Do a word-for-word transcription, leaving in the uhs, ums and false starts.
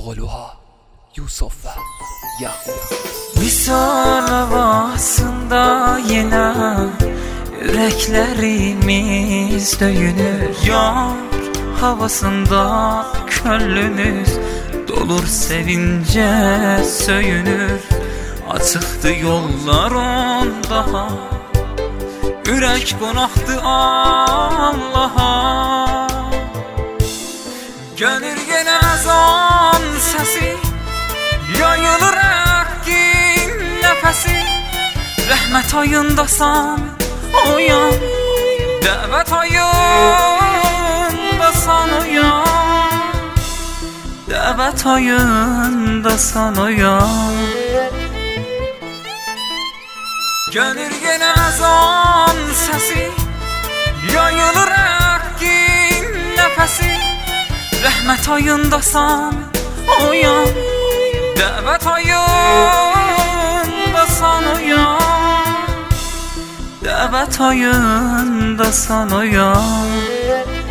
Oğluha Yusuf ve Yahya. Misal havasında yine yüreklerimiz döyünür. Yar havasında könlünüz dolur sevince söyünür. Açıktı yollar ondaha, ürək qonaqdı Allaha. Gelir yenə əzan səsi, yayılır əqqin nəfəsi. Rəhmət ayındasan oyan, dəvət ayındasan oyan, dəvət ayındasan oyan. Gelir yenə əzan səsi, yayılır əqqin nəfəsi. Rəhmət ayındasan oyan, dəvət ayındasan oyan, dəvət ayındasan oyan.